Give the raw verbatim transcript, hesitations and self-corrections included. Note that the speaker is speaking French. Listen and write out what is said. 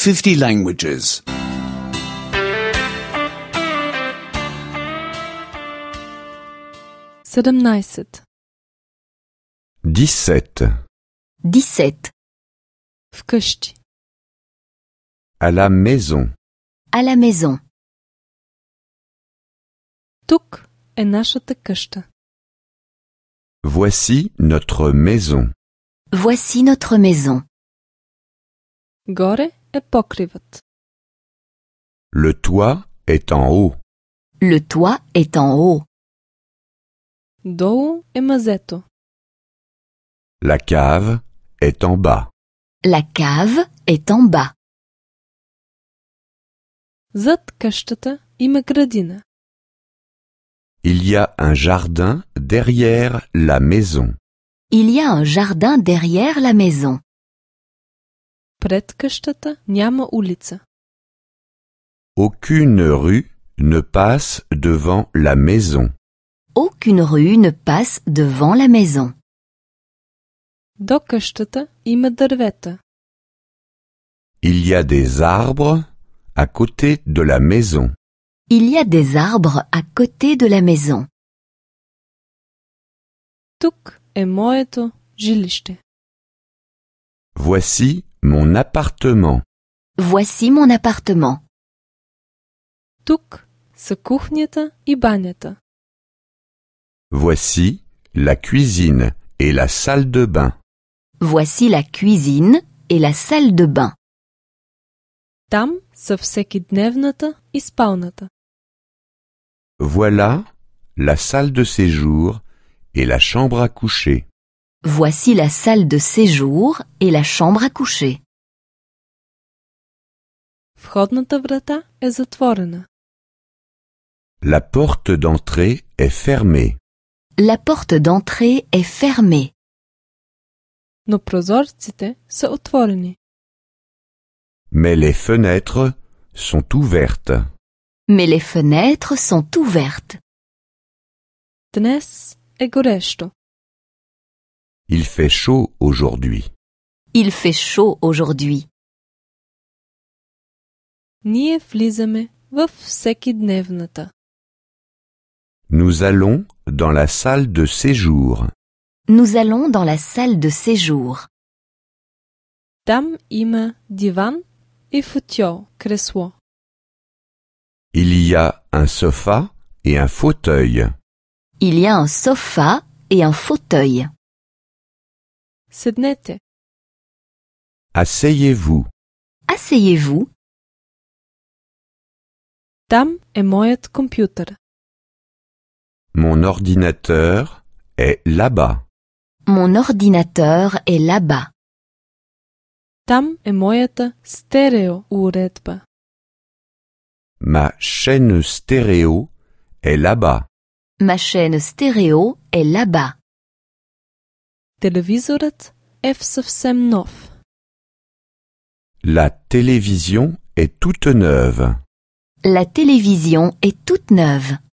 fifty languages. седемнаесет. dix-sept. dix-sept. Вкъщи. À la maison. À la maison. Тук е нашата къща. Voici notre maison. Voici notre maison. Горе е покривът. Le toit est en haut. Le toit est en haut. Долу е мазето. La cave est en bas. La cave est en bas. Зад къщата има градина. Il y a un jardin derrière la maison. Il y a un jardin derrière la maison. Пред къщата няма улица. Aucune rue ne passe devant la maison. Aucune rue ne passe devant la maison. До къщата има дървета. Il y a des arbres à côté de la maison. Il y a des arbres à côté de la maison. Тук е моето жилище. Voici mon appartement. Voici mon appartement. Тук са кухнята и банята. Voici la cuisine et la salle de bain. Voici la cuisine et la salle de bain. Там са всекидневната и спалната. Voilà la salle de séjour et la chambre à coucher. Voici la salle de séjour et la chambre à coucher. Входната врата е затворена. La porte d'entrée est fermée. La porte d'entrée est fermée. Но прозорците са отворени. Mais les fenêtres sont ouvertes. Mais les fenêtres sont ouvertes. Днес е горещо. Il fait chaud aujourd'hui. Il fait chaud aujourd'hui. Ние влизаме във всекидневната. Nous allons dans la salle de séjour. Nous allons dans la salle de séjour. Там има диван и футьол, кресло. Il y a un sofa et un fauteuil. Il y a un sofa et un fauteuil. Седнете. Asseyez-vous. Asseyez-vous. Там е моят компютър. Mon ordinateur est là-bas. Mon ordinateur est là-bas. Там е моята стерео уредба. Ma chaîne stéréo est là-bas. Ma chaîne stéréo est là-bas. Телевизорът е в съвсем нов. La télévision est toute neuve. La télévision est toute neuve.